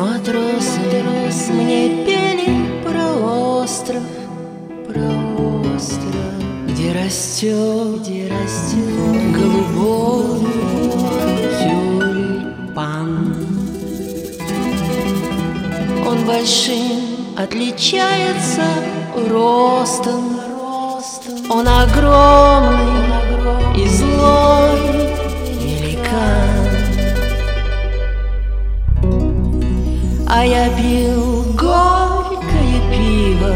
Матросы мне пели про остров, где растет голубой тюльпан. Он большим отличается ростом, он огромный и злой великан. А я пил горькое пиво,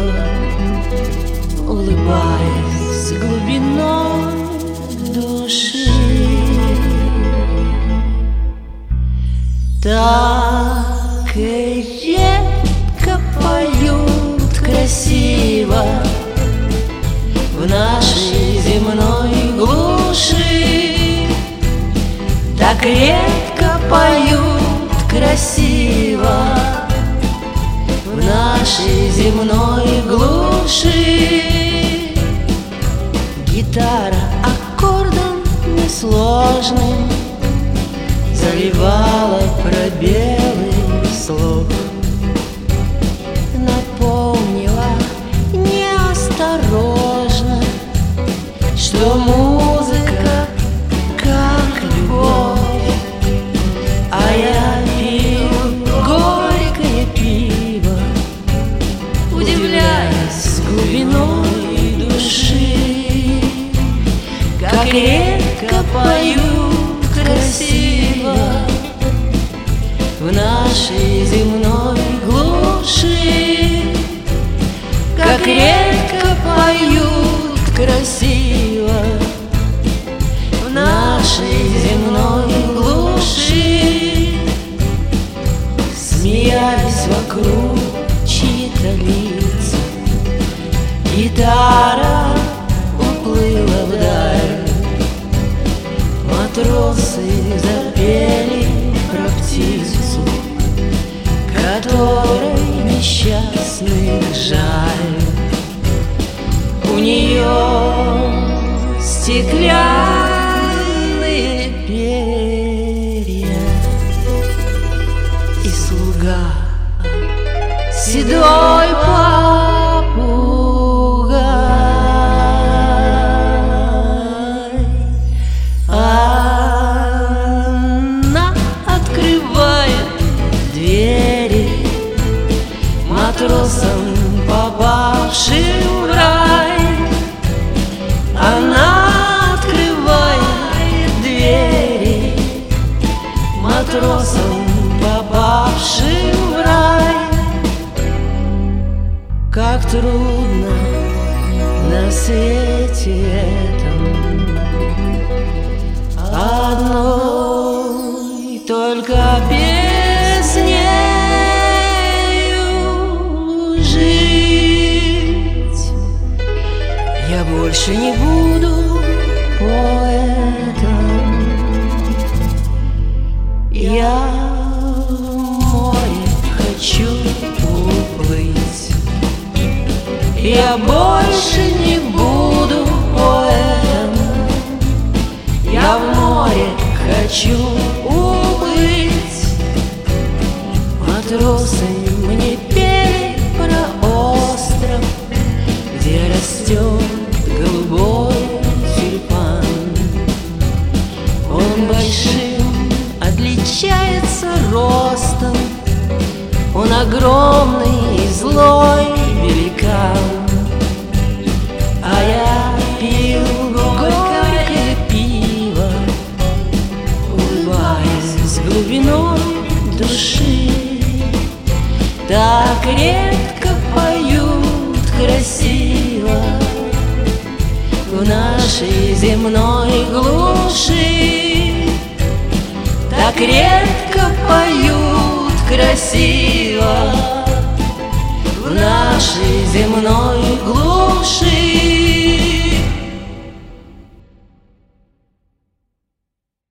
улыбаясь глубиной души. Так редко поют красиво в нашей земной глуши, так редко поют красиво в нашей земной глуши. Гитара аккордом несложным заливала пробелы слов, напомнила неосторожно, что музыка как любовь. А я пил горькое пиво, удивляясь глубиной души, как редко поют красиво в нашей земной глуши, как редко поют красиво в нашей земной глуши. Смеялись вокруг чьи-то лица, гитара уплыла вдаль, матросы запели про птицу, которой несчастных жаль. У нее стеклянные перья, и слуга седой попугай. Она открывает двери матросам, попавшим в рай. Она открывает двери матросам, попавшим в рай. Как трудно на свете этом одной только песнею жить. Я больше не буду поэтом, я в море хочу уплыть. Я больше не буду поэтом, я в море хочу уплыть. Матросы мне пели про остров, где растет голубой тюльпан. Он большим отличается ростом, он огромный и злой великан. А я пил горькое пиво, улыбаясь с глубиной души. Так редко поют красиво в нашей земной глуши, так редко поют красиво в нашей земной